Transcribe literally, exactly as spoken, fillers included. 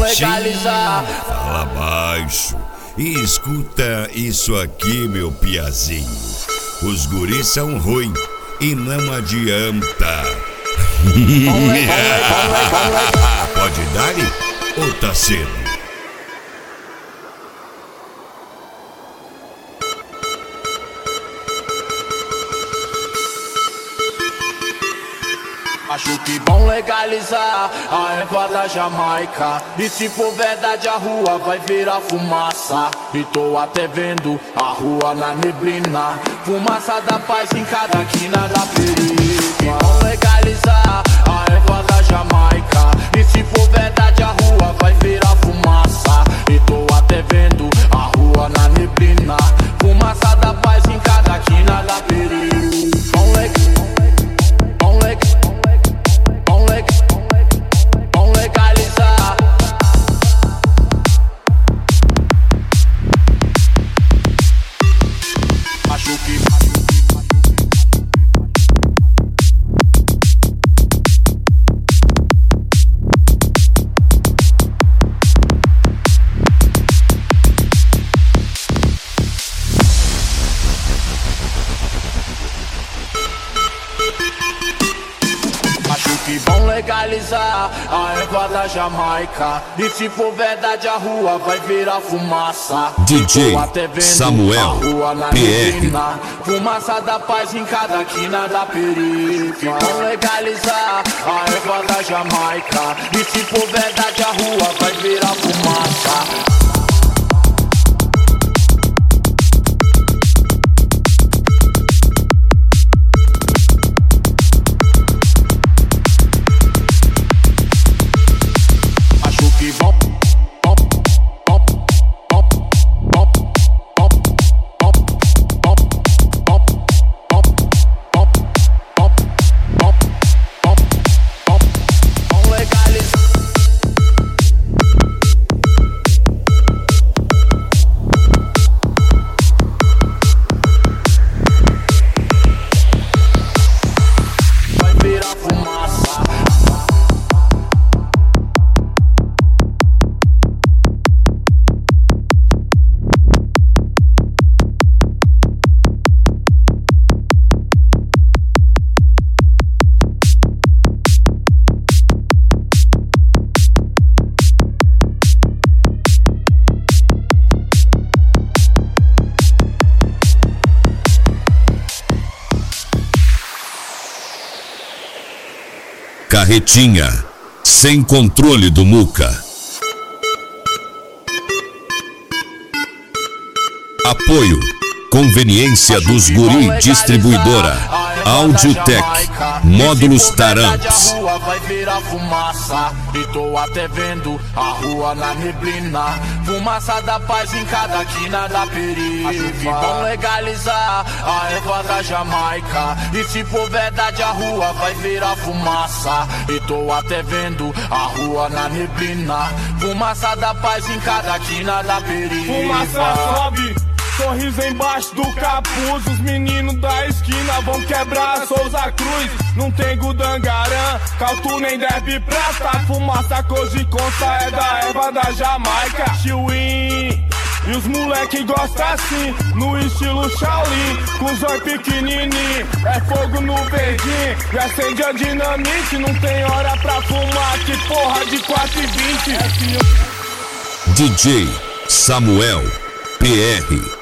legalizar. Fala baixo e escuta isso aqui, meu piazinho. Os guris são ruins e não adianta. Pode dar-lhe ou tá cedo? Acho que vão legalizar a erva da Jamaica. E se for verdade a rua vai virar fumaça. E tô até vendo a rua na neblina. Fumaça da paz em cada quina da periferia. Vão legalizar a erva da Jamaica. E se for verdade a rua vai virar fumaça. E tô até vendo a rua na neblina. Fumaça da paz em cada quina da periferia. Vão legalizar. Vão legalizar a erva da Jamaica. E se for verdade a rua vai virar fumaça. D J Samuel P R. Fumaça da paz em cada quina da periferia. Vão legalizar a erva da Jamaica. E se for verdade a rua vai virar fumaça. Carretinha, sem controle do Muca. Apoio, conveniência dos guri distribuidora. Audiotech, módulos Taramps. A rua vai virar fumaça. E tô até vendo a rua na neblina. Fumaça da paz em cada quina da periferia. Vão legalizar a erva da Jamaica. E se for verdade a rua vai virar fumaça. E tô até vendo a rua na neblina. Fumaça da paz em cada quina da periferia. Fumaça sobe, sorriso embaixo do capuz. Os meninos da esquina vão quebrar a Souza Cruz. Não tem Gudangarã, Caltu nem Derby Prata. Fumaça Koji Consta é da erva da Jamaica. Chiuim, e os moleque gostam assim, no estilo Shaolin. Com zóio pequenininho, é fogo no verdinho. E acende a dinamite, não tem hora pra fumar. Que porra de quatro e vinte. D J Samuel P R.